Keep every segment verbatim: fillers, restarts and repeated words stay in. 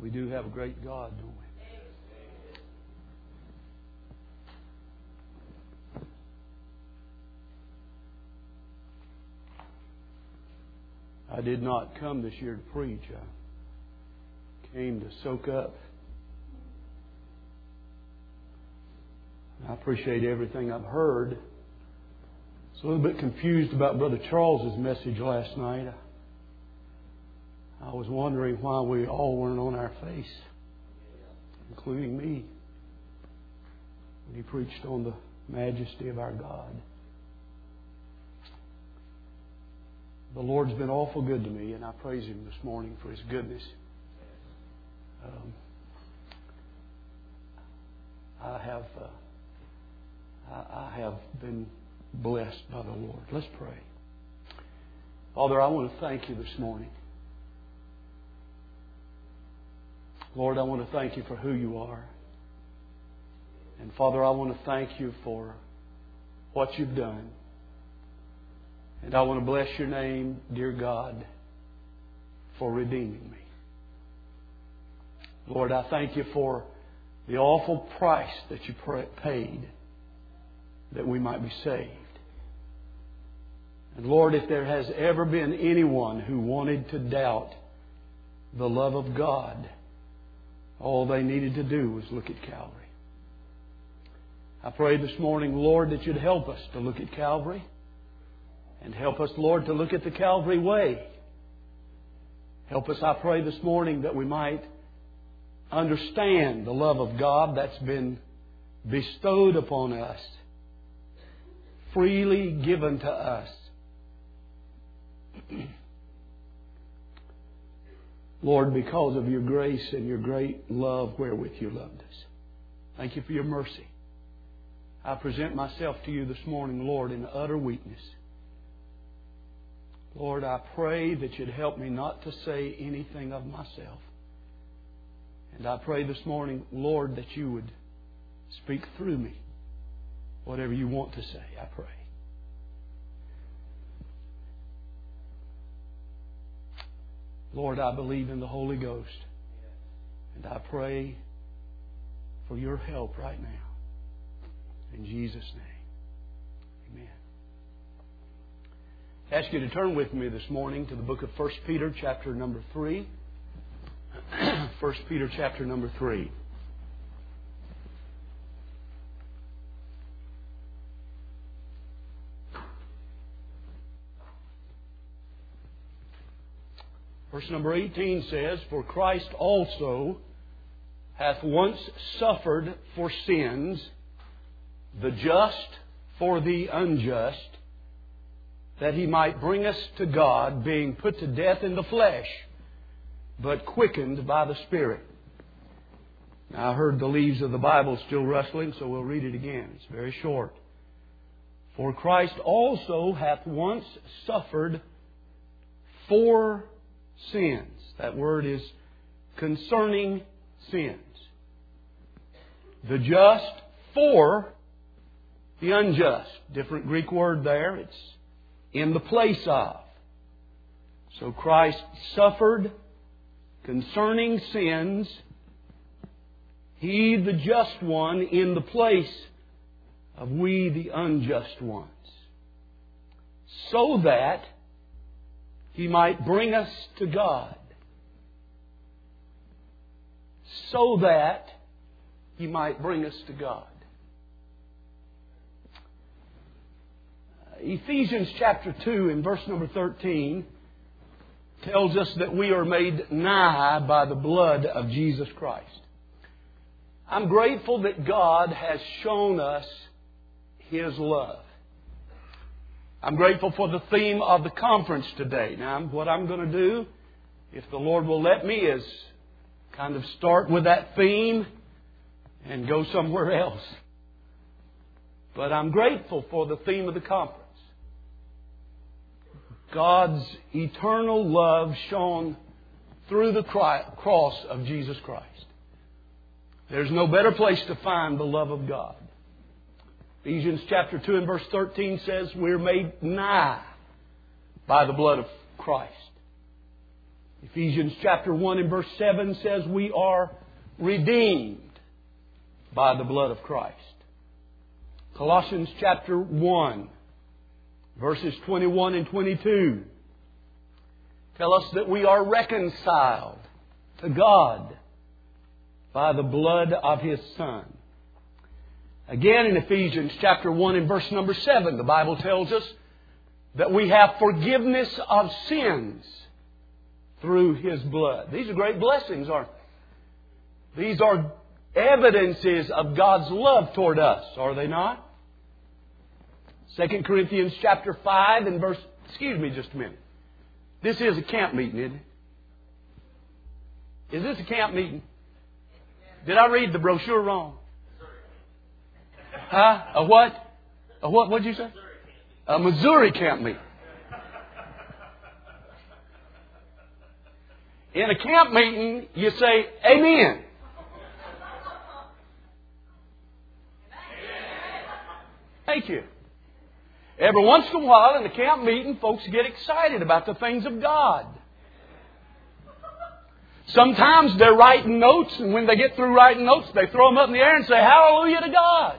We do have a great God, don't we? I did not come this year to preach. I came to soak up. I appreciate everything I've heard. I was a little bit confused about Brother Charles's message last night. I was wondering why we all weren't on our face, including me, when he preached on the majesty of our God. The Lord's been awful good to me, and I praise Him this morning for His goodness. Um, I have uh, I, I have been blessed by the Lord. Let's pray. Father, I want to thank You this morning. Lord, I want to thank You for who You are. And Father, I want to thank You for what You've done. And I want to bless Your name, dear God, for redeeming me. Lord, I thank You for the awful price that You paid that we might be saved. And Lord, if there has ever been anyone who wanted to doubt the love of God, all they needed to do was look at Calvary. I pray this morning, Lord, that You'd help us to look at Calvary. And help us, Lord, to look at the Calvary way. Help us, I pray this morning, that we might understand the love of God that's been bestowed upon us, freely given to us. Lord, because of Your grace and Your great love wherewith You loved us. Thank You for Your mercy. I present myself to You this morning, Lord, in utter weakness. Lord, I pray that You'd help me not to say anything of myself. And I pray this morning, Lord, that You would speak through me whatever You want to say, I pray. Lord, I believe in the Holy Ghost. And I pray for Your help right now. In Jesus' name, amen. I ask you to turn with me this morning to the book of First Peter chapter number three. First Peter chapter number three. Verse number eighteen says, "For Christ also hath once suffered for sins, the just for the unjust, that He might bring us to God, being put to death in the flesh, but quickened by the Spirit." Now, I heard the leaves of the Bible still rustling, so we'll read it again. It's very short. "For Christ also hath once suffered for sins." That word is concerning sins. "The just for the unjust." Different Greek word there. It's in the place of. So Christ suffered concerning sins, He the just one in the place of we the unjust ones, so that He might bring us to God. So that He might bring us to God. Ephesians chapter two in verse number thirteen tells us that we are made nigh by the blood of Jesus Christ. I'm grateful that God has shown us His love. I'm grateful for the theme of the conference today. Now, what I'm going to do, if the Lord will let me, is kind of start with that theme and go somewhere else. But I'm grateful for the theme of the conference. God's eternal love shown through the cross of Jesus Christ. There's no better place to find the love of God. Ephesians chapter two and verse thirteen says we're made nigh by the blood of Christ. Ephesians chapter one and verse seven says we are redeemed by the blood of Christ. Colossians chapter one, verses twenty-one and twenty-two tell us that we are reconciled to God by the blood of His Son. Again, in Ephesians chapter one and verse number seven, the Bible tells us that we have forgiveness of sins through His blood. These are great blessings, aren't they? These are evidences of God's love toward us, are they not? Second Corinthians chapter five and verse... Excuse me just a minute. This is a camp meeting, isn't it? Is this a camp meeting? Did I read the brochure wrong? Huh? A what? A what? What did you say? A Missouri camp meeting. In a camp meeting, you say, Amen. Thank you. Every once in a while in a camp meeting, folks get excited about the things of God. Sometimes they're writing notes, and when they get through writing notes, they throw them up in the air and say, Hallelujah to God.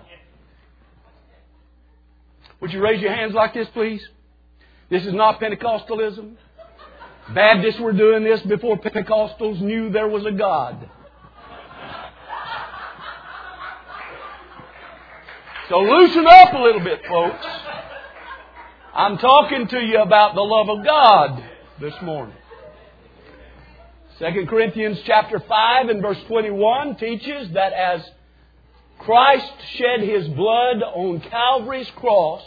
Would you raise your hands like this, please? This is not Pentecostalism. Baptists were doing this before Pentecostals knew there was a God. So loosen up a little bit, folks. I'm talking to you about the love of God this morning. Second Corinthians chapter five and verse twenty-one teaches that as Christ shed His blood on Calvary's cross,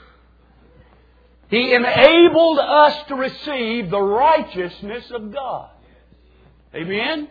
He enabled us to receive the righteousness of God. Amen?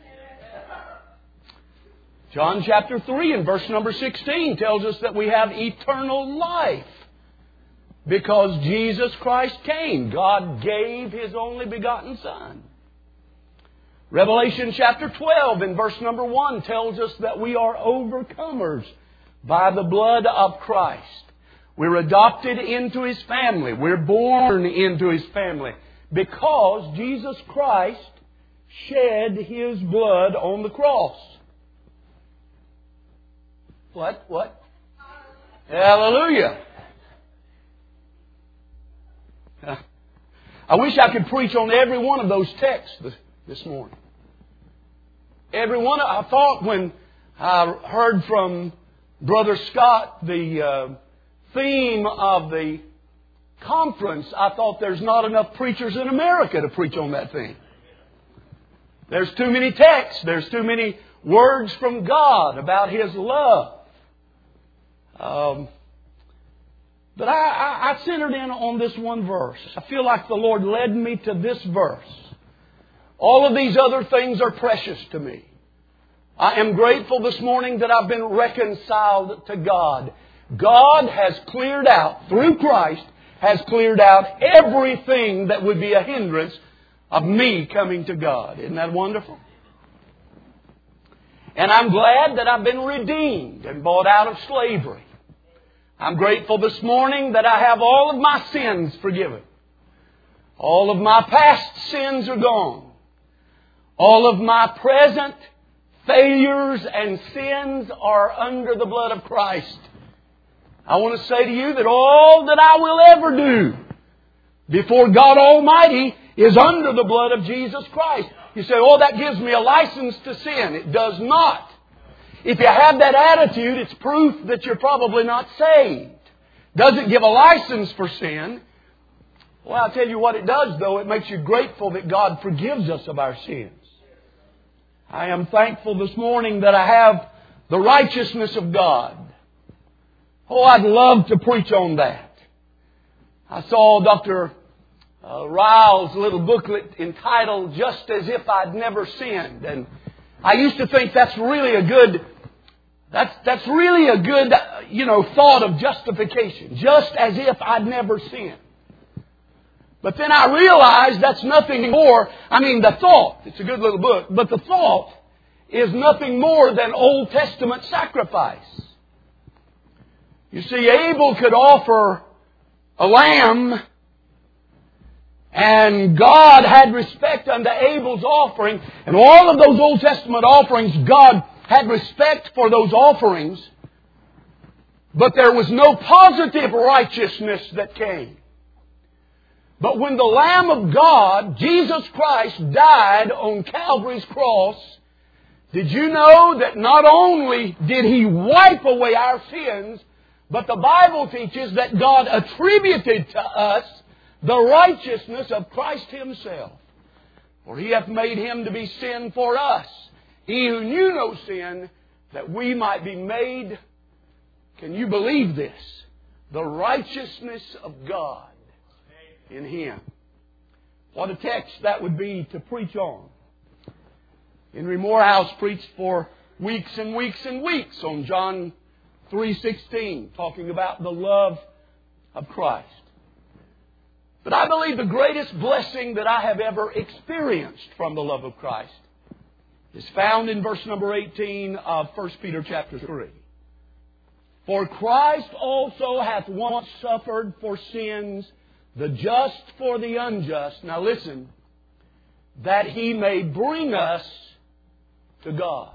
John chapter three and verse number sixteen tells us that we have eternal life because Jesus Christ came. God gave His only begotten Son. Revelation chapter twelve and verse number one tells us that we are overcomers by the blood of Christ. We're adopted into His family. We're born into His family because Jesus Christ shed His blood on the cross. What? What? Hallelujah. I wish I could preach on every one of those texts this, this morning. Every one. I thought when I heard from Brother Scott the uh, theme of the conference, I thought there's not enough preachers in America to preach on that theme. There's too many texts. There's too many words from God about His love. Um, but I, I, I centered in on this one verse. I feel like the Lord led me to this verse. All of these other things are precious to me. I am grateful this morning that I've been reconciled to God. God has cleared out, through Christ, has cleared out everything that would be a hindrance of me coming to God. Isn't that wonderful? And I'm glad that I've been redeemed and bought out of slavery. I'm grateful this morning that I have all of my sins forgiven. All of my past sins are gone. All of my present failures and sins are under the blood of Christ. I want to say to you that all that I will ever do before God Almighty is under the blood of Jesus Christ. You say, oh, that gives me a license to sin. It does not. If you have that attitude, it's proof that you're probably not saved. Doesn't give a license for sin. Well, I'll tell you what it does, though. It makes you grateful that God forgives us of our sins. I am thankful this morning that I have the righteousness of God. Oh, I'd love to preach on that. I saw Doctor Uh, Ryle's little booklet entitled Just As If I'd Never Sinned. And I used to think that's really a good, that's, that's really a good, you know, thought of justification. Just as if I'd never sinned. But then I realized that's nothing more, I mean the thought, it's a good little book, but the thought is nothing more than Old Testament sacrifice. You see, Abel could offer a lamb And God had respect unto Abel's offering. And all of those Old Testament offerings, God had respect for those offerings. But there was no positive righteousness that came. But when the Lamb of God, Jesus Christ, died on Calvary's cross, did you know that not only did He wipe away our sins, but the Bible teaches that God attributed to us the righteousness of Christ Himself. For He hath made Him to be sin for us, He who knew no sin, that we might be made, can you believe this? The righteousness of God in Him. What a text that would be to preach on. Henry Morehouse preached for weeks and weeks and weeks on John three sixteen, talking about the love of Christ. But I believe the greatest blessing that I have ever experienced from the love of Christ is found in verse number eighteen of First Peter chapter three. For Christ also hath once suffered for sins, the just for the unjust. Now listen, that He may bring us to God.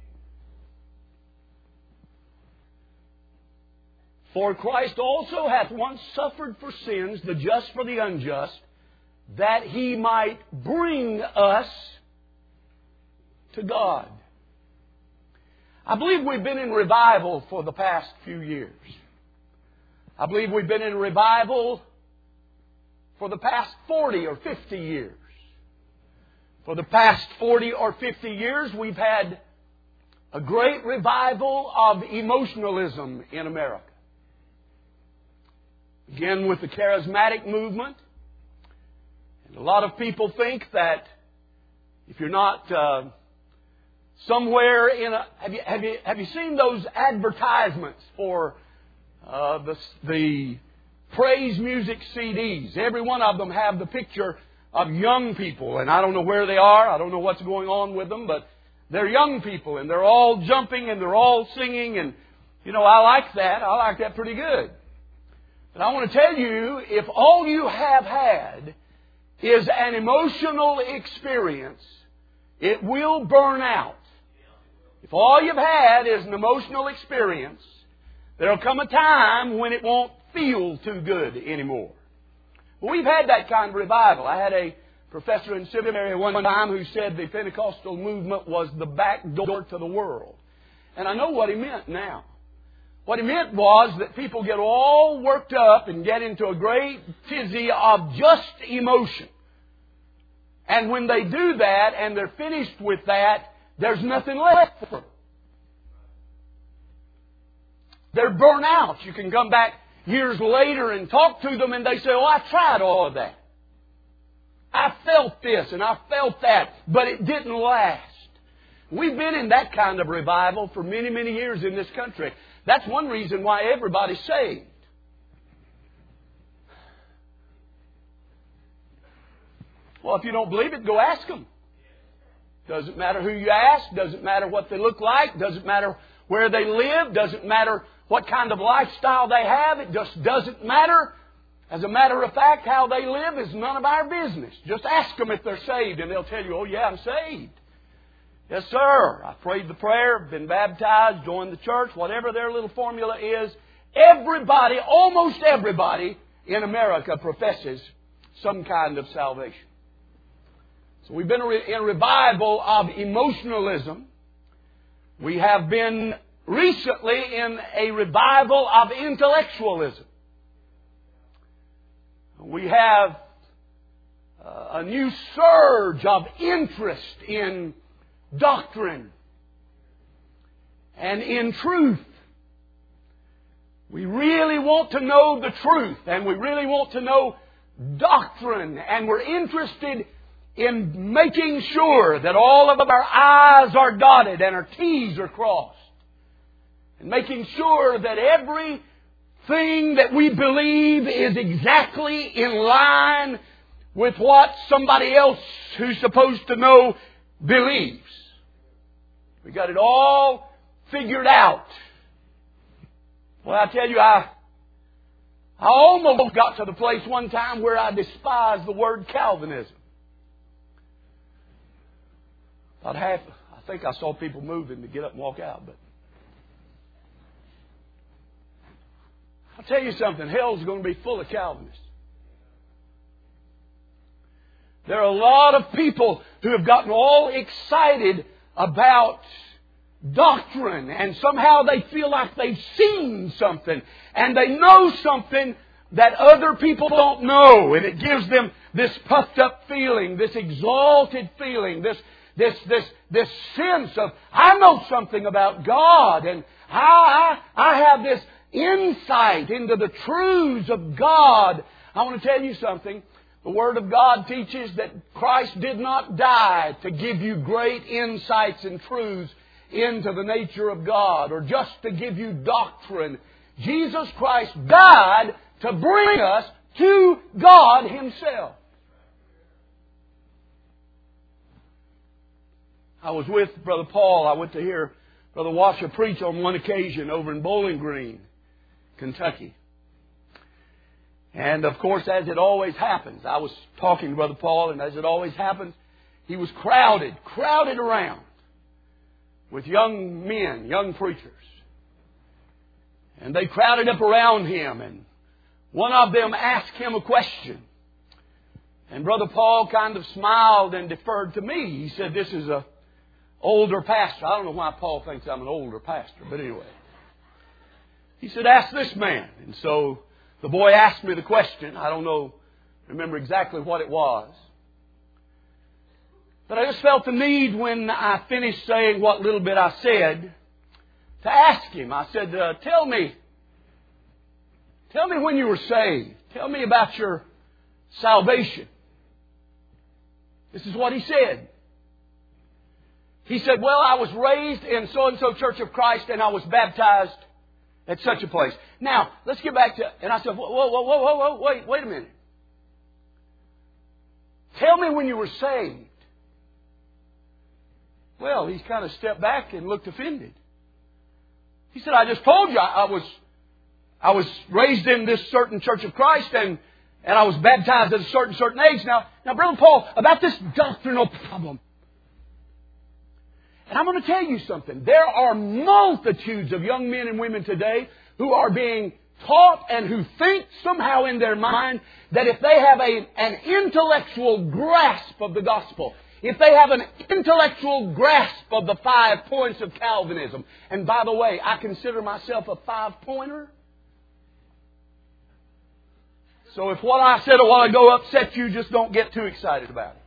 For Christ also hath once suffered for sins, the just for the unjust, that He might bring us to God. I believe we've been in revival for the past few years. I believe we've been in revival for the past forty or fifty years. For the past forty or fifty years, we've had a great revival of emotionalism in America. Again, with the charismatic movement. And a lot of people think that if you're not uh, somewhere in a... Have you, have, you, have you seen those advertisements for uh, the, the praise music C Ds? Every one of them have the picture of young people. And I don't know where they are. I don't know what's going on with them. But they're young people. And they're all jumping and they're all singing. And, you know, I like that. I like that pretty good. But I want to tell you, if all you have had is an emotional experience, it will burn out. If all you've had is an emotional experience, there'll come a time when it won't feel too good anymore. Well, we've had that kind of revival. I had a professor in seminary one time who said the Pentecostal movement was the back door to the world. And I know what he meant now. What he meant was that people get all worked up and get into a great tizzy of just emotion. And when they do that and they're finished with that, there's nothing left for them. They're burnt out. You can come back years later and talk to them and they say, oh, I tried all of that. I felt this and I felt that, but it didn't last. We've been in that kind of revival for many, many years in this country. That's one reason why everybody's saved. Well, if you don't believe it, go ask them. Doesn't matter who you ask. Doesn't matter what they look like. Doesn't matter where they live. Doesn't matter what kind of lifestyle they have. It just doesn't matter. As a matter of fact, how they live is none of our business. Just ask them if they're saved and they'll tell you, oh yeah, I'm saved. Yes, sir. I prayed the prayer, been baptized, joined the church, whatever their little formula is. Everybody, almost everybody in America professes some kind of salvation. So we've been in a revival of emotionalism. We have been recently in a revival of intellectualism. We have a new surge of interest in doctrine and in truth. We really want to know the truth and we really want to know doctrine, and we're interested in making sure that all of our I's are dotted and our T's are crossed, and making sure that everything that we believe is exactly in line with what somebody else who's supposed to know believes. We got it all figured out. Well, I tell you, I I almost got to the place one time where I despised the word Calvinism. About half, I think I saw people moving to get up and walk out, but I'll tell you something, hell's going to be full of Calvinists. There are a lot of people who have gotten all excited about doctrine, and somehow they feel like they've seen something, and they know something that other people don't know, and it gives them this puffed up feeling, this exalted feeling, this this this this sense of, I know something about God, and I I, I have this insight into the truths of God. I want to tell you something. The Word of God teaches that Christ did not die to give you great insights and truths into the nature of God, or just to give you doctrine. Jesus Christ died to bring us to God Himself. I was with Brother Paul. I went to hear Brother Washer preach on one occasion over in Bowling Green, Kentucky. And of course, as it always happens, I was talking to Brother Paul, and as it always happens, he was crowded, crowded around with young men, young preachers. And they crowded up around him, and one of them asked him a question. And Brother Paul kind of smiled and deferred to me. He said, "This is a older pastor." I don't know why Paul thinks I'm an older pastor, but anyway. He said, "Ask this man." And so the boy asked me the question. I don't know, remember exactly what it was. But I just felt the need when I finished saying what little bit I said to ask him. I said, uh, tell me, tell me when you were saved. Tell me about your salvation. This is what he said. He said, "Well, I was raised in so-and-so Church of Christ, and I was baptized at such a place." Now, let's get back to... And I said, whoa, whoa, whoa, whoa, whoa, wait, wait a minute. Tell me when you were saved. Well, he kind of stepped back and looked offended. He said, "I just told you I, I was I was raised in this certain Church of Christ, and, and I was baptized at a certain certain age." Now, now, Brother Paul, about this doctrinal problem. And I'm going to tell you something. There are multitudes of young men and women today who are being taught and who think somehow in their mind that if they have a, an intellectual grasp of the gospel, if they have an intellectual grasp of the five points of Calvinism, and by the way, I consider myself a five-pointer. So if what I said a while ago upset you, just don't get too excited about it.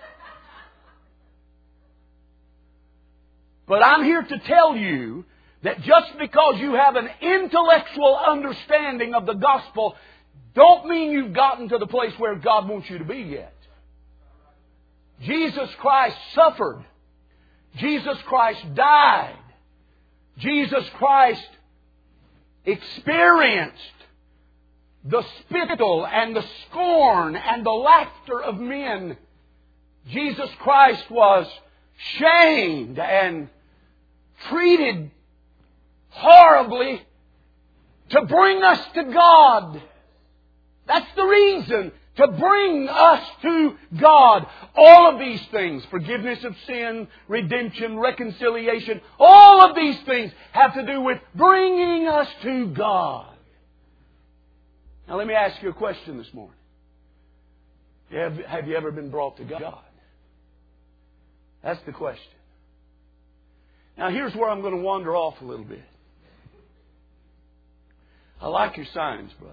But I'm here to tell you that just because you have an intellectual understanding of the gospel, don't mean you've gotten to the place where God wants you to be yet. Jesus Christ suffered. Jesus Christ died. Jesus Christ experienced the spittle and the scorn and the laughter of men. Jesus Christ was shamed and treated horribly to bring us to God. That's the reason. To bring us to God. All of these things, forgiveness of sin, redemption, reconciliation, all of these things have to do with bringing us to God. Now let me ask you a question this morning. Have, have you ever been brought to God? That's the question. Now here's where I'm going to wander off a little bit. I like your signs, brother.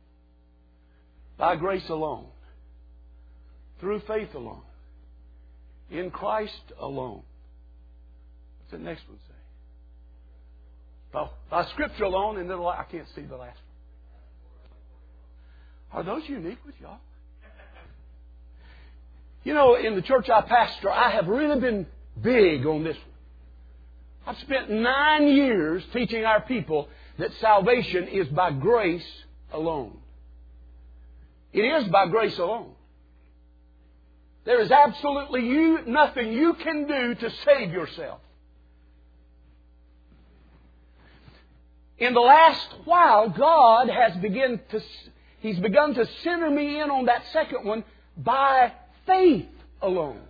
By grace alone, through faith alone, in Christ alone. What's the next one say? By, by Scripture alone, and then I can't see the last one. Are those unique with y'all? You know, in the church I pastor, I have really been big on this one. I've spent nine years teaching our people that salvation is by grace alone. It is by grace alone. There is absolutely you, nothing you can do to save yourself. in the last while, God has begun to, He's begun to center me in on that second one by faith alone.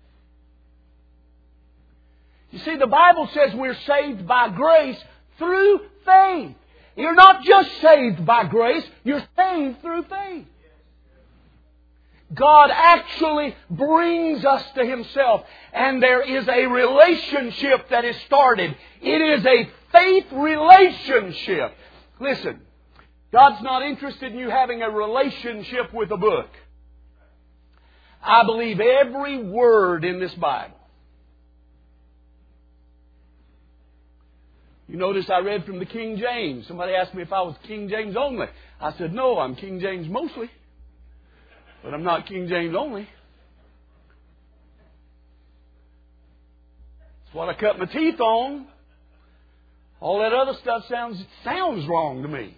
You see, the Bible says we're saved by grace through faith. You're not just saved by grace, you're saved through faith. God actually brings us to Himself, and there is a relationship that is started. It is a faith relationship. Listen, God's not interested in you having a relationship with a book. I believe every word in this Bible. You notice I read from the King James. Somebody asked me if I was King James only. I said, no, I'm King James mostly. But I'm not King James only. It's what I cut my teeth on. All that other stuff sounds sounds wrong to me.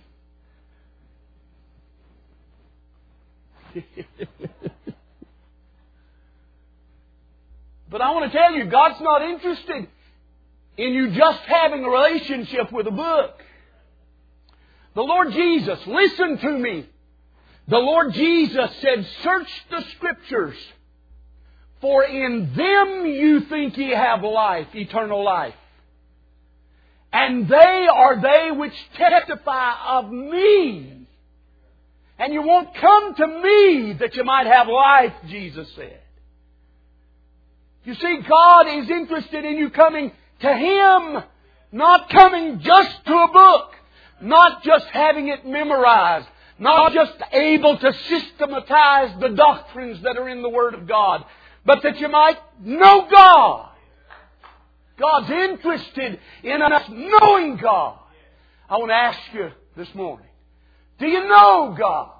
But I want to tell you, God's not interested in you just having a relationship with a book. The Lord Jesus, listen to me. The Lord Jesus said, search the Scriptures, for in them you think ye have life, eternal life. And they are they which testify of me. And you won't come to me that you might have life, Jesus said. You see, God is interested in you coming to Him, not coming just to a book, not just having it memorized, not just able to systematize the doctrines that are in the Word of God, but that you might know God. God's interested in us knowing God. I want to ask you this morning, do you know God?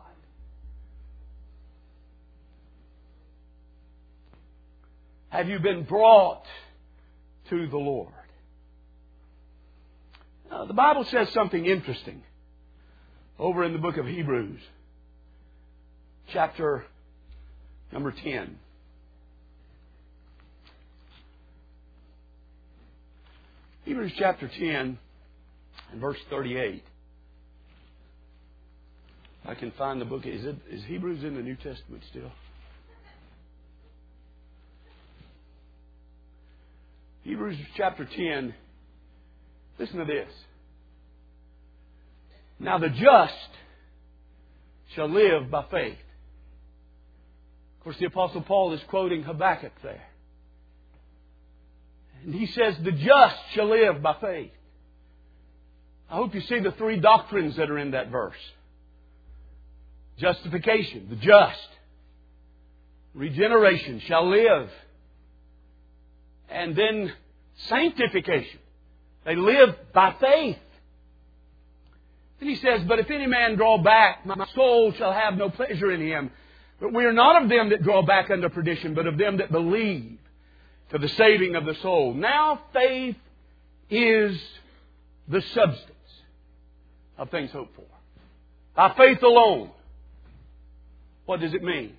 Have you been brought to the Lord? Now, the Bible says something interesting over in the book of Hebrews, chapter number ten. Hebrews chapter ten and verse thirty-eight. I can find the book. Is it is Hebrews in the New Testament still? Hebrews chapter ten. Listen to this. Now the just shall live by faith. Of course, the Apostle Paul is quoting Habakkuk there. And he says, the just shall live by faith. I hope you see the three doctrines that are in that verse. Justification, the just. Regeneration, shall live. And then sanctification. They live by faith. Then he says, but if any man draw back, my soul shall have no pleasure in him. But we are not of them that draw back unto perdition, but of them that believe to the saving of the soul. Now faith is the substance of things hoped for. By faith alone. What does it mean?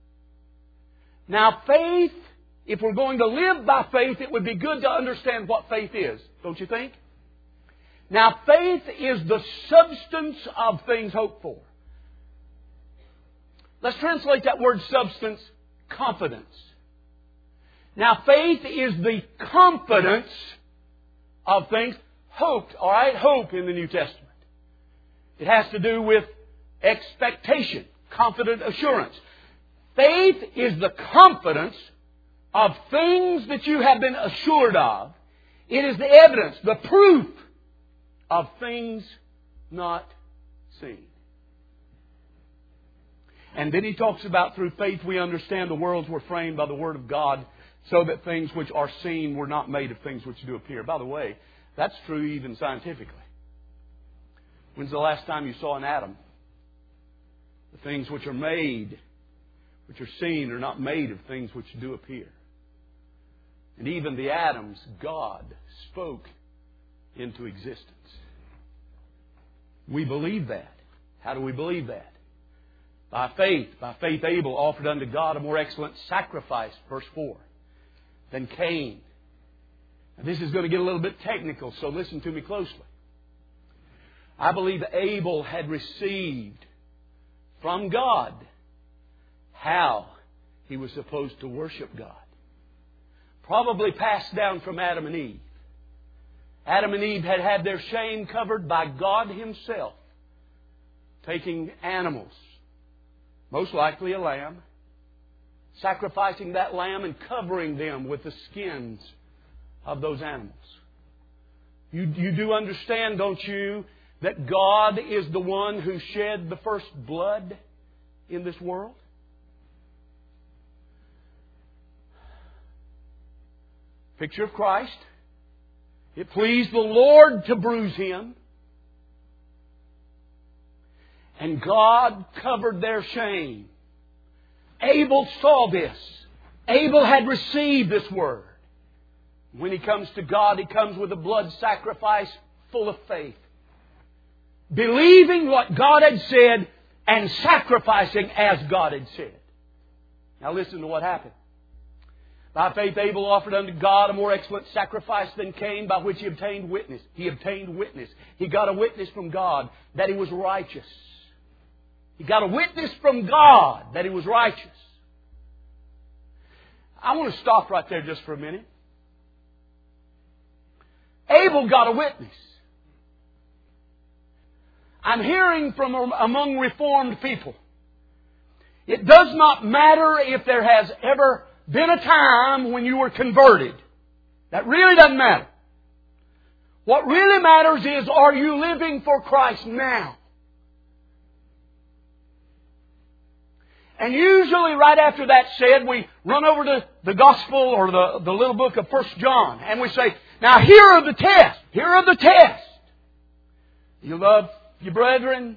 Now faith, if we're going to live by faith, it would be good to understand what faith is. Don't you think? Now faith is the substance of things hoped for. Let's translate that word substance, confidence. Now faith is the confidence of things hoped. All right, hope in the New Testament. It has to do with expectation, confident assurance. Faith is the confidence of things that you have been assured of. It is the evidence, the proof of things not seen. And then he talks about through faith we understand the worlds were framed by the Word of God, so that things which are seen were not made of things which do appear. By the way, that's true even scientifically. When's the last time you saw an atom? The things which are made, which are seen, are not made of things which do appear. And even the atoms, God spoke into existence. We believe that. How do we believe that? By faith. By faith Abel offered unto God a more excellent sacrifice, verse four, than Cain. Now, this is going to get a little bit technical, so listen to me closely. I believe Abel had received from God how he was supposed to worship God. Probably passed down from Adam and Eve. Adam and Eve had had their shame covered by God Himself, taking animals, most likely a lamb, sacrificing that lamb and covering them with the skins of those animals. You, you do understand, don't you, that God is the one who shed the first blood in this world? Picture of Christ. It pleased the Lord to bruise Him. And God covered their shame. Abel saw this. Abel had received this word. When he comes to God, he comes with a blood sacrifice full of faith. Believing what God had said and sacrificing as God had said. Now listen to what happened. By faith Abel offered unto God a more excellent sacrifice than Cain, by which he obtained witness. He obtained witness. He got a witness from God that he was righteous. He got a witness from God that he was righteous. I want to stop right there just for a minute. Abel got a witness. I'm hearing from among Reformed people, it does not matter if there has ever been a time when you were converted. That really doesn't matter. What really matters is, are you living for Christ now? And usually right after that's said, we run over to the Gospel or the, the little book of First John, and we say, now here are the tests. Here are the tests. You love your brethren.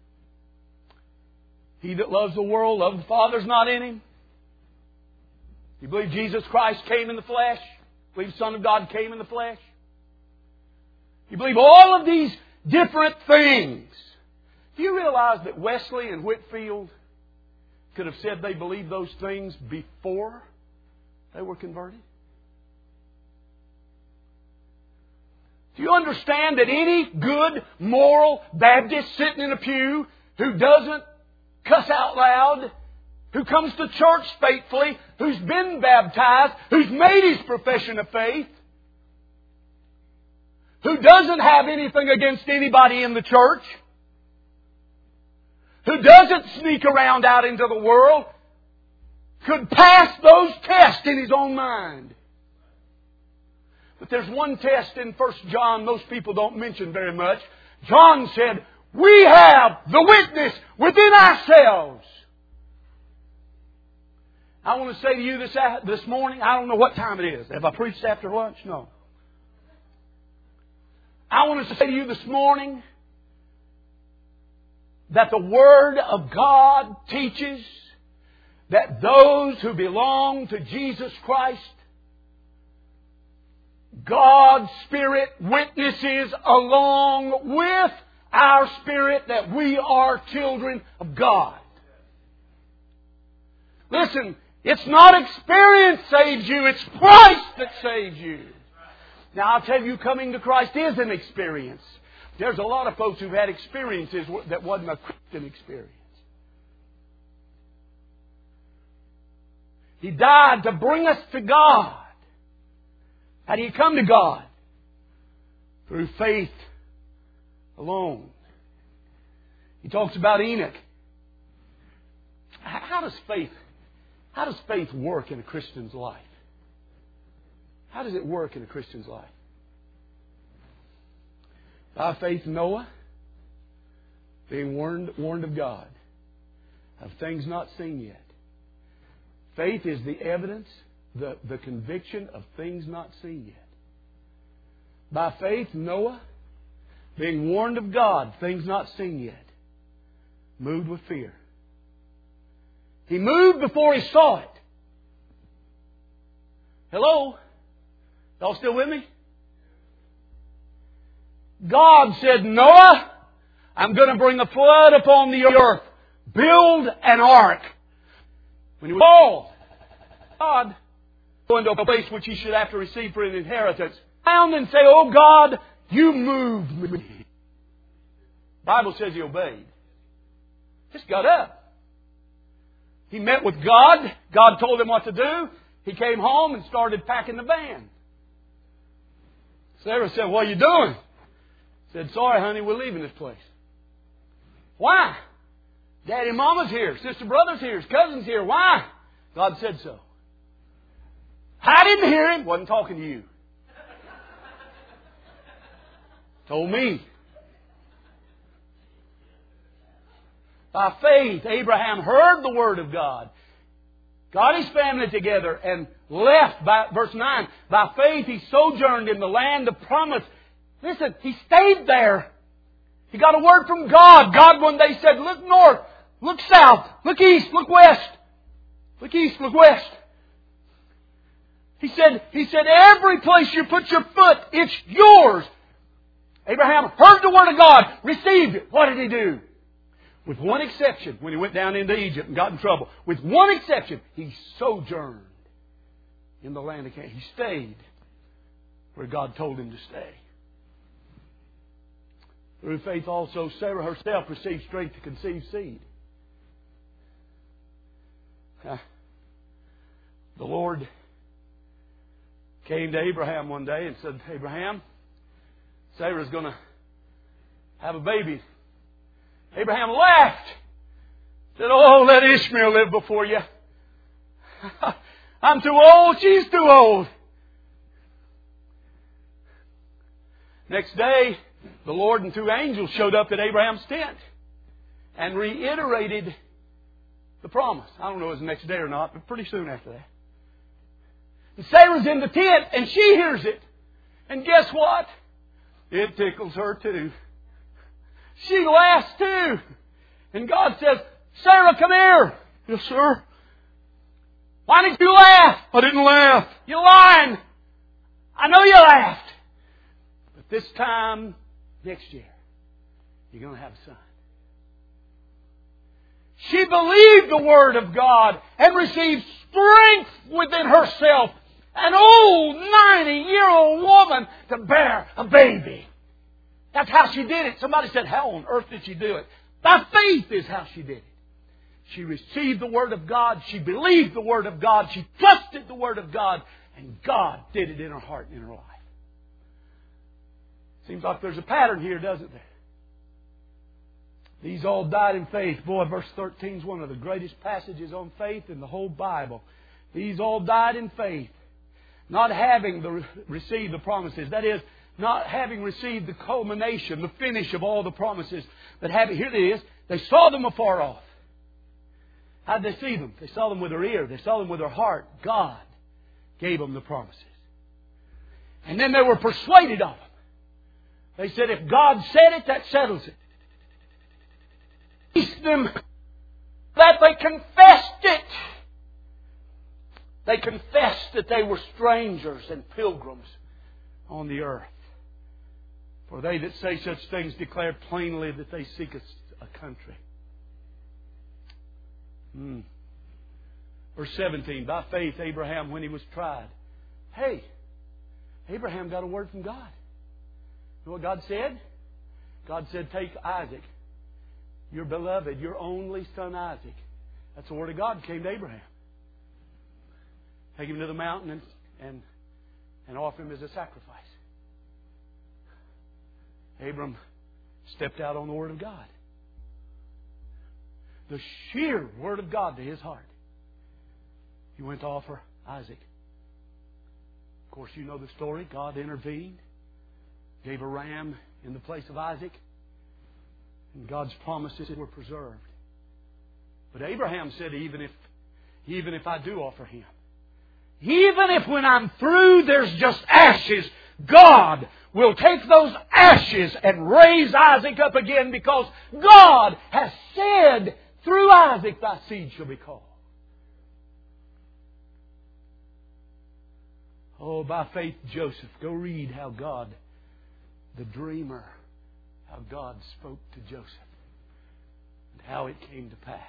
He that loves the world, loves the Father's not in him. You believe Jesus Christ came in the flesh? You believe the Son of God came in the flesh? You believe all of these different things. Do you realize that Wesley and Whitefield could have said they believed those things before they were converted? Do you understand that any good, moral Baptist sitting in a pew who doesn't cuss out loud, who comes to church faithfully, who's been baptized, who's made his profession of faith, who doesn't have anything against anybody in the church, who doesn't sneak around out into the world, could pass those tests in his own mind? But there's one test in First John most people don't mention very much. John said, we have the witness within ourselves. I want to say to you this, this morning, I don't know what time it is. Have I preached after lunch? No. I want to say to you this morning that the Word of God teaches that those who belong to Jesus Christ, God's Spirit witnesses along with our spirit that we are children of God. Listen, it's not experience saves you, it's Christ that saves you. Now I'll tell you, coming to Christ is an experience. There's a lot of folks who've had experiences that wasn't a Christian experience. He died to bring us to God. How do you come to God? Through faith alone. He talks about Enoch. How does faith, how does faith work in a Christian's life? How does it work in a Christian's life? By faith, Noah, being warned, warned of God of things not seen yet. Faith is the evidence, the, the conviction of things not seen yet. By faith, Noah, being warned of God, things not seen yet, moved with fear. He moved before he saw it. Hello? Y'all still with me? God said, Noah, I'm going to bring a flood upon the earth. Build an ark. When he was called, God, go into a place which he should have to receive for an inheritance, found and say, oh God, you moved me. The Bible says he obeyed. Just got up. He met with God. God told him what to do. He came home and started packing the van. Sarah said, "What are you doing?" Said, "Sorry, honey, we're leaving this place." "Why?" "Daddy and Mama's here. Sister, brother's here. His cousin's here. Why?" "God said so." "I didn't hear him." "Wasn't talking to you. Told me." By faith, Abraham heard the Word of God, got his family together, and left. By verse nine, by faith he sojourned in the land of promise. Listen, he stayed there. He got a word from God. God one day said, "Look north, look south, look east, look west. Look east, look west." He said, he said, "Every place you put your foot, it's yours." Abraham heard the Word of God, received it. What did he do? With one exception, when he went down into Egypt and got in trouble, with one exception, he sojourned in the land of Canaan. He stayed where God told him to stay. Through faith also, Sarah herself received strength to conceive seed. The Lord came to Abraham one day and said, "Abraham, Sarah's going to have a baby." Abraham laughed. Said, "Oh, let Ishmael live before you. I'm too old. She's too old." Next day, the Lord and two angels showed up at Abraham's tent and reiterated the promise. I don't know if it was the next day or not, but pretty soon after that. And Sarah's in the tent and she hears it. And guess what? It tickles her too. She laughs too. And God says, "Sarah, come here." "Yes, sir." "Why didn't you laugh?" "I didn't laugh." "You're lying. I know you laughed. But this time next year, you're going to have a son." She believed the Word of God and received strength within herself, an old ninety-year-old woman, to bear a baby. That's how she did it. Somebody said, "How on earth did she do it?" By faith is how she did it. She received the Word of God. She believed the Word of God. She trusted the Word of God. And God did it in her heart and in her life. Seems like there's a pattern here, doesn't there? These all died in faith. Boy, verse thirteen is one of the greatest passages on faith in the whole Bible. These all died in faith, not having the, received the promises. That is, not having received the culmination, the finish of all the promises. But having, here it is, they saw them afar off. How did they see them? They saw them with their ear. They saw them with their heart. God gave them the promises. And then they were persuaded of them. They said, if God said it, that settles it. Them that they confessed it. They confessed that they were strangers and pilgrims on the earth. For they that say such things declare plainly that they seek a, a country. Hmm. Verse seventeen, by faith Abraham, when he was tried. Hey, Abraham got a word from God. You know what God said? God said, take Isaac, your beloved, your only son Isaac. That's the word of God came to Abraham. Take him to the mountain and, and, and offer him as a sacrifice. Abram stepped out on the Word of God. The sheer Word of God to his heart. He went to offer Isaac. Of course, you know the story. God intervened, gave a ram in the place of Isaac, and God's promises were preserved. But Abraham said, even if, even if I do offer him, even if when I'm through there's just ashes, God will take those ashes and raise Isaac up again, because God has said, through Isaac thy seed shall be called. Oh, by faith Joseph. Go read how God, the dreamer, how God spoke to Joseph and how it came to pass.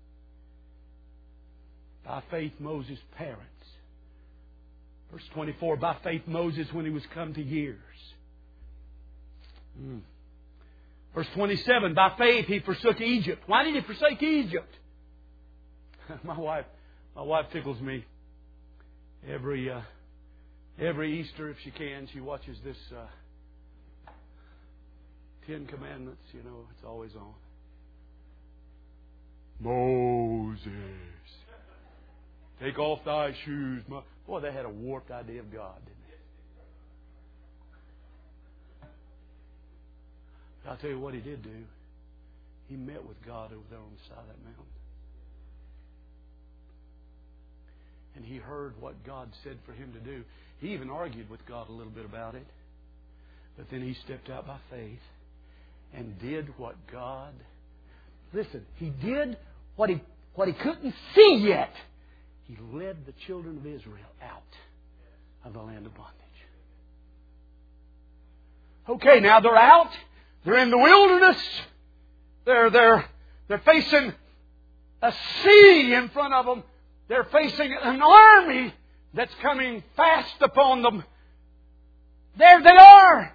By faith Moses' parents. Verse twenty-four, by faith Moses, when he was come to years. Mm. Verse twenty-seven, by faith he forsook Egypt. Why did he forsake Egypt? my wife, my wife tickles me every uh, every Easter if she can. She watches this uh, Ten Commandments. You know, it's always on. Moses, take off thy shoes. Boy, they had a warped idea of God, didn't they? But I'll tell you what he did do. He met with God over there on the side of that mountain. And he heard what God said for him to do. He even argued with God a little bit about it. But then he stepped out by faith and did what God... Listen, he did what he, what he couldn't see yet. He led the children of Israel out of the land of bondage. Okay, now they're out. They're in the wilderness. They're, they're, they're facing a sea in front of them. They're facing an army that's coming fast upon them. There they are.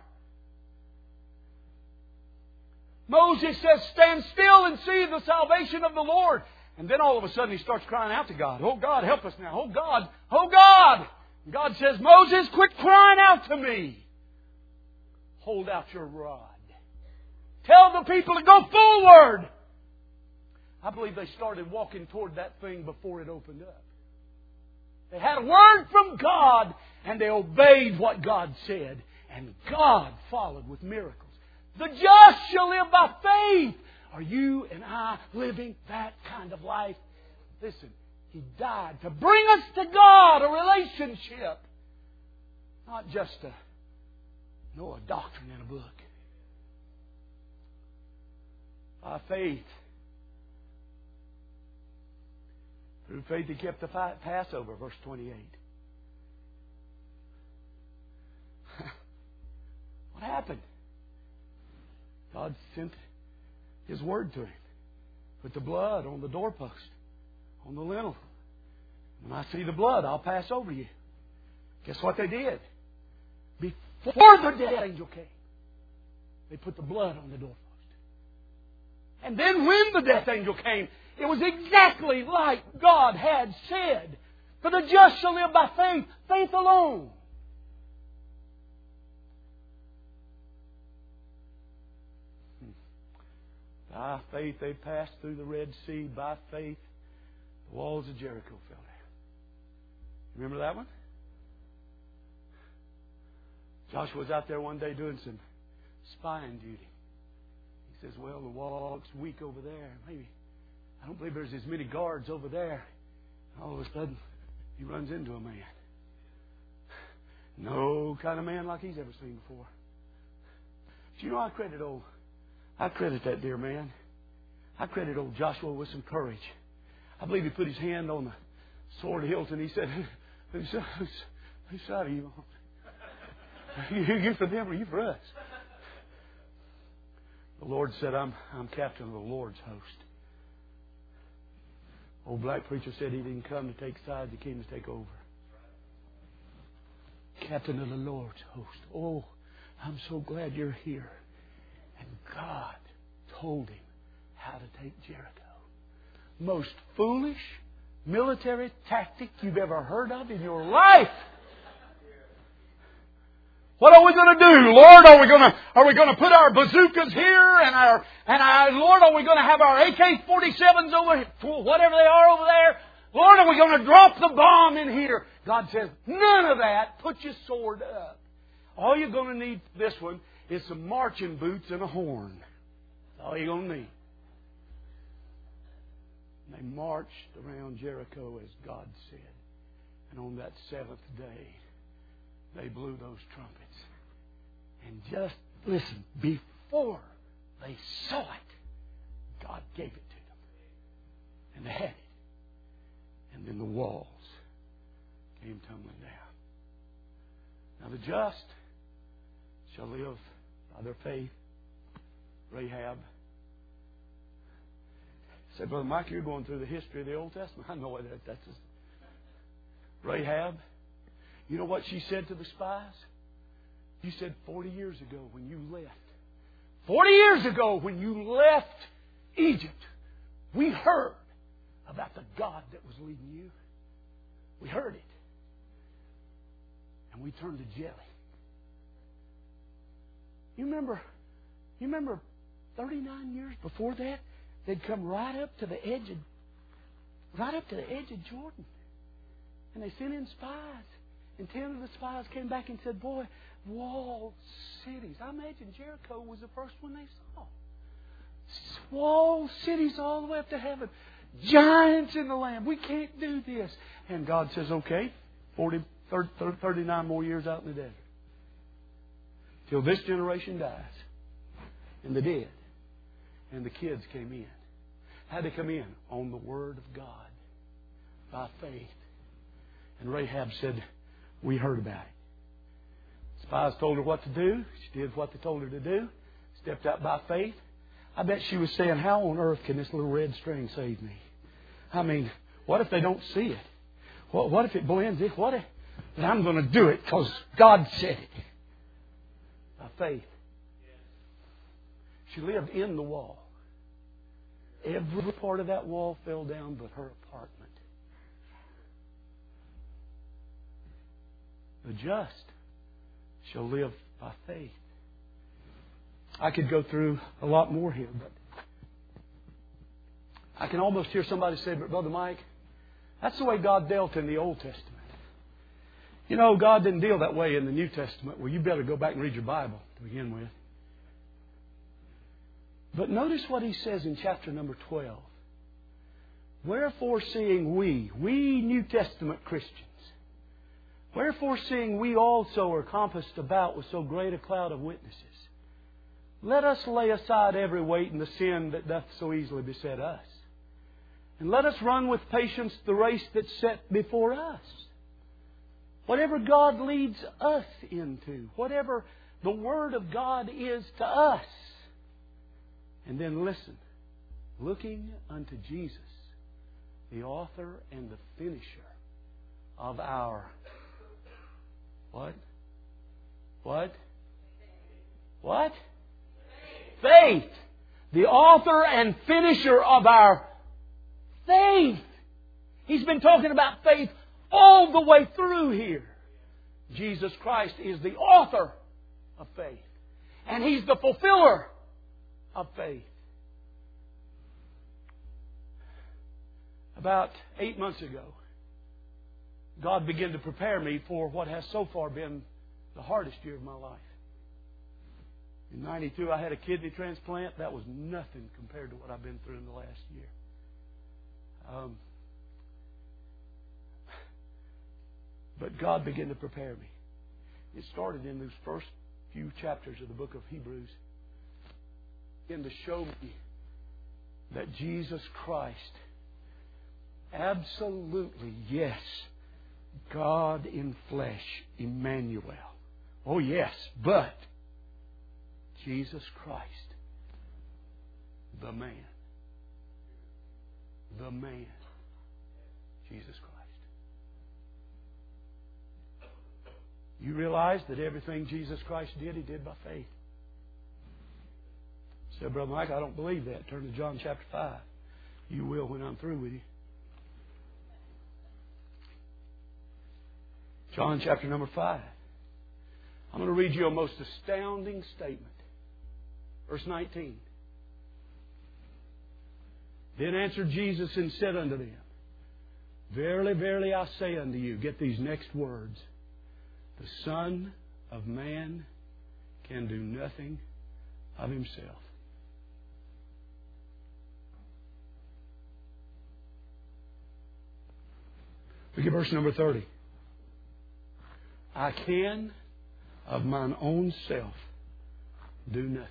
Moses says, stand still and see the salvation of the Lord. And then all of a sudden he starts crying out to God. Oh God, help us now. Oh God, oh God. And God says, Moses, quit crying out to me. Hold out your rod. Tell the people to go forward. I believe they started walking toward that thing before it opened up. They had a word from God and they obeyed what God said. And God followed with miracles. The just shall live by faith. Are you and I living that kind of life? Listen, He died to bring us to God, a relationship. Not just a, know a doctrine in a book. By faith. Through faith He kept the Passover, verse twenty-eight. What happened? God sent His word to him. Put the blood on the doorpost, on the lintel. When I see the blood, I'll pass over you. Guess what they did? Before the death angel came, they put the blood on the doorpost. And then when the death angel came, it was exactly like God had said. For the just shall live by faith, faith alone. By faith they passed through the Red Sea. By faith the walls of Jericho fell down. Remember that one? Joshua was out there one day doing some spying duty. He says, well, the wall looks weak over there. Maybe, I don't believe there's as many guards over there. And all of a sudden, he runs into a man. No kind of man like he's ever seen before. Do you know, I credit old, I credit that dear man. I credit old Joshua with some courage. I believe he put his hand on the sword hilt and he said, whose, whose, whose side are you on? You for them or you for us? The Lord said, I'm, I'm captain of the Lord's host. Old black preacher said he didn't come to take sides, he came to take over. Captain of the Lord's host. Oh, I'm so glad you're here. And God told him how to take Jericho. Most foolish military tactic you've ever heard of in your life. What are we going to do, Lord? Are we going to are we going to put our bazookas here and our and our Lord? Are we going to have our A K forty-sevens over here, whatever they are over there? Lord, are we going to drop the bomb in here? God says, none of that. Put your sword up. All you're going to need for this one is some marching boots and a horn. That's all you're going to need. And they marched around Jericho as God said. And on that seventh day, they blew those trumpets. And just, listen, before they saw it, God gave it to them. And they had it. And then the walls came tumbling down. Now the just shall live by their faith. Rahab said, Brother Mike, you're going through the history of the Old Testament. I know that. That's just... Rahab, you know what she said to the spies? You said forty years ago when you left, Forty years ago, when you left Egypt, we heard about the God that was leading you. We heard it. And we turned to jelly. You remember, you remember thirty-nine years before that, they'd come right up to the edge of, right up to the edge of Jordan. And they sent in spies. And ten of the spies came back and said, boy, walled cities. I imagine Jericho was the first one they saw. Walled cities all the way up to heaven. Giants in the land. We can't do this. And God says, okay, forty, thirty, thirty-nine more years out in the desert. Till this generation dies. And the dead. And the kids came in. How'd they come in? On the Word of God. By faith. And Rahab said, we heard about it. Spies told her what to do. She did what they told her to do. Stepped out by faith. I bet she was saying, how on earth can this little red string save me? I mean, what if they don't see it? What, what if it blends in? What if... But I'm going to do it because God said it. By faith. She lived in the wall. Every part of that wall fell down but her apartment. The just shall live by faith. I could go through a lot more here, but I can almost hear somebody say, but Brother Mike, that's the way God dealt in the Old Testament. You know, God didn't deal that way in the New Testament. Well, you better go back and read your Bible to begin with. But notice what He says in chapter number twelve. Wherefore seeing we, we New Testament Christians, wherefore seeing we also are compassed about with so great a cloud of witnesses, let us lay aside every weight and the sin that doth so easily beset us. And let us run with patience the race that's set before us. Whatever God leads us into, whatever the Word of God is to us. And then listen, looking unto Jesus, the author and the finisher of our what? What? What? Faith. The author and finisher of our faith. He's been talking about faith all the way through here. Jesus Christ is the author of faith. And He's the fulfiller of faith. About eight months ago, God began to prepare me for what has so far been the hardest year of my life. In ninety-two, I had a kidney transplant. That was nothing compared to what I've been through in the last year. Um, but God began to prepare me. It started in those first few chapters of the book of Hebrews. Began to show me that Jesus Christ, absolutely, yes, God in flesh, Emmanuel. Oh yes, but Jesus Christ, the man. The man. Jesus Christ. You realize that everything Jesus Christ did, He did by faith. You say, Brother Mike, I don't believe that. Turn to John chapter five. You will when I'm through with you. John chapter number five. I'm going to read you a most astounding statement. Verse nineteen. Then answered Jesus and said unto them, Verily, verily, I say unto you, get these next words, the Son of Man can do nothing of Himself. Look at verse number thirty. I can of mine own self do nothing.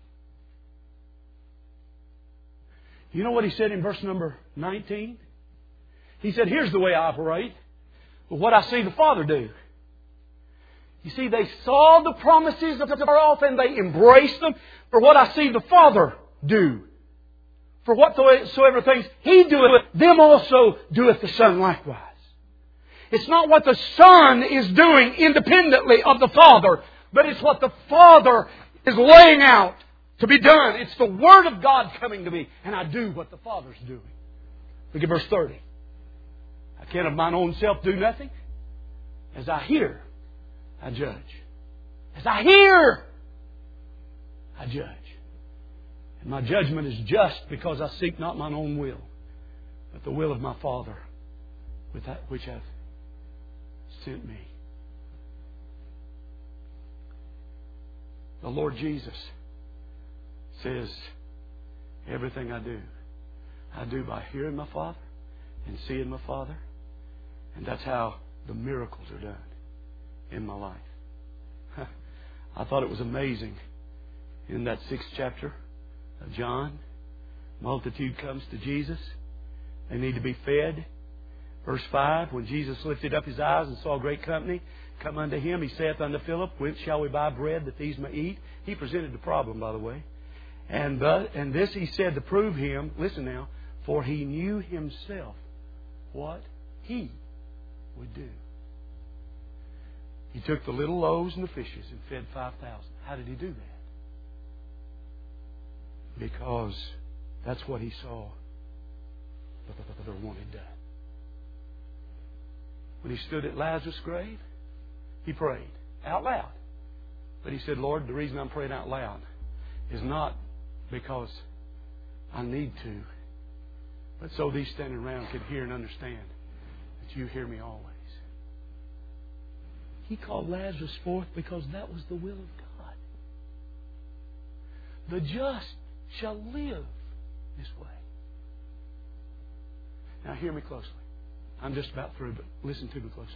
You know what He said in verse number nineteen? He said, here's the way I operate. But what I see the Father do. You see, they saw the promises of far off and they embraced them. For what I see the Father do. For whatsoever things He doeth, them also doeth the Son likewise. It's not what the Son is doing independently of the Father, but it's what the Father is laying out to be done. It's the Word of God coming to me. And I do what the Father's doing. Look at verse thirty. I can of mine own self do nothing. As I hear, I judge. As I hear, I judge. And my judgment is just because I seek not mine own will, but the will of my Father with that which hath sent me. The Lord Jesus says, everything I do, I do by hearing my Father and seeing my Father. And that's how the miracles are done in my life. I thought it was amazing in that sixth chapter of John. Multitude comes to Jesus. They need to be fed. Verse five, when Jesus lifted up His eyes and saw a great company come unto Him, He saith unto Philip, whence shall we buy bread that these may eat? He presented the problem, by the way. And, but, and this He said to prove Him, listen now, for He knew Himself what He would do. He took the little loaves and the fishes and fed five thousand. How did He do that? Because that's what He saw the Father wanted done. When He stood at Lazarus' grave, He prayed out loud. But He said, Lord, the reason I'm praying out loud is not because I need to, but so these standing around could hear and understand that You hear me always. He called Lazarus forth because that was the will of God. The just shall live this way. Now hear me closely. I'm just about through, but listen to me closely.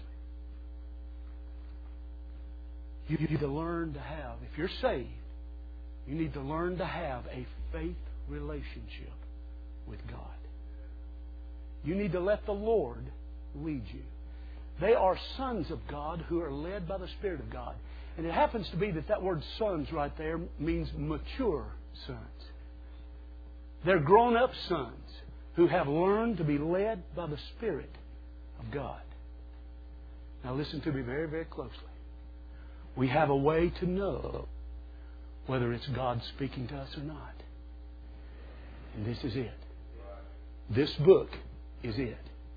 You need to learn to have, if you're saved, you need to learn to have a faith relationship with God. You need to let the Lord lead you. They are sons of God who are led by the Spirit of God. And it happens to be that that word sons right there means mature sons. They're grown-up sons who have learned to be led by the Spirit of God. Now listen to me very, very closely. We have a way to know whether it's God speaking to us or not. And this is it. This book is it.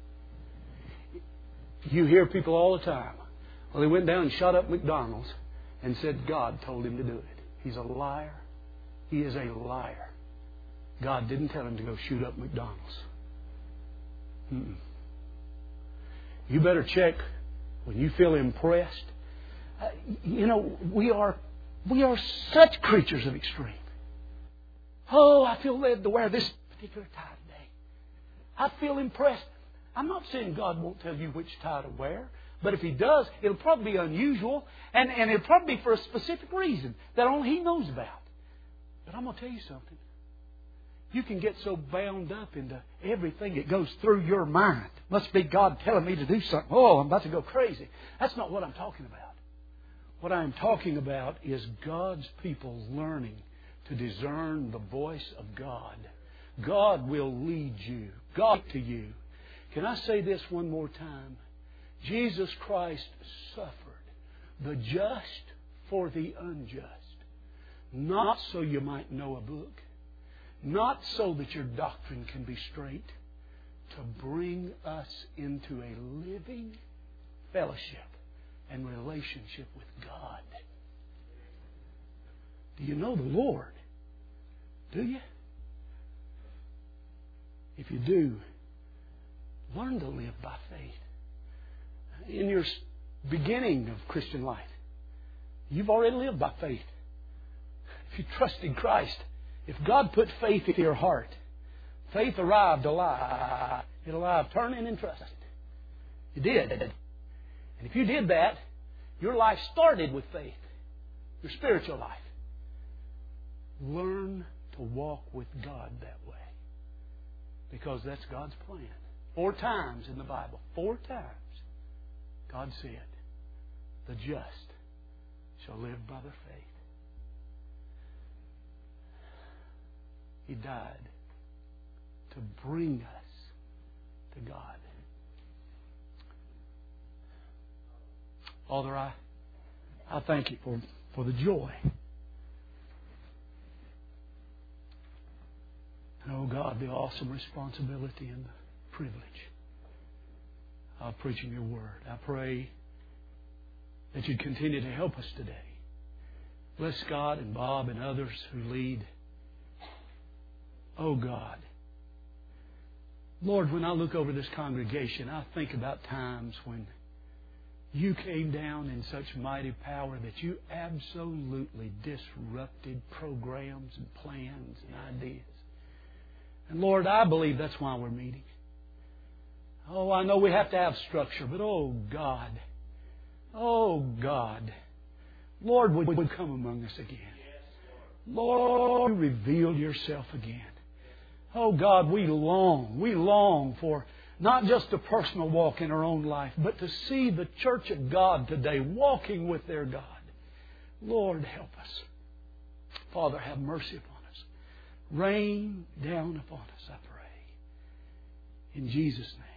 You hear people all the time. Well, he went down and shot up McDonald's and said God told him to do it. He's a liar. He is a liar. God didn't tell him to go shoot up McDonald's. Mm-mm. You better check when you feel impressed. Uh, you know, we are we are such creatures of extreme. Oh, I feel led to wear this particular tie today. I feel impressed. I'm not saying God won't tell you which tie to wear, but if He does, it'll probably be unusual, and, and it'll probably be for a specific reason that only He knows about. But I'm going to tell you something. You can get so bound up into everything that goes through your mind. Must be God telling me to do something. Oh, I'm about to go crazy. That's not what I'm talking about. What I'm talking about is God's people learning to discern the voice of God. God will lead you. God to you. Can I say this one more time? Jesus Christ suffered the just for the unjust. Not so you might know a book. Not so that your doctrine can be straight. To bring us into a living fellowship and relationship with God. Do you know the Lord? Do you? If you do, learn to live by faith. In your beginning of Christian life, you've already lived by faith. If you trust in Christ, if God put faith in your heart, faith arrived alive. It arrived turning and trusting. You did. And if you did that, your life started with faith. Your spiritual life. Learn to walk with God that way. Because that's God's plan. Four times in the Bible, four times, God said, the just shall live by their faith. He died to bring us to God. Father, I, I thank You for, for the joy God, the awesome responsibility and the privilege of preaching Your Word. I pray that You'd continue to help us today. Bless Scott and Bob and others who lead. Oh God. Lord, when I look over this congregation, I think about times when You came down in such mighty power that You absolutely disrupted programs and plans and ideas. And Lord, I believe that's why we're meeting. Oh, I know we have to have structure, but oh God, oh God, Lord, would you come among us again? Lord, reveal Yourself again. Oh God, we long, we long for not just a personal walk in our own life, but to see the church of God today walking with their God. Lord, help us. Father, have mercy upon us. Rain down upon us, I pray. In Jesus' name.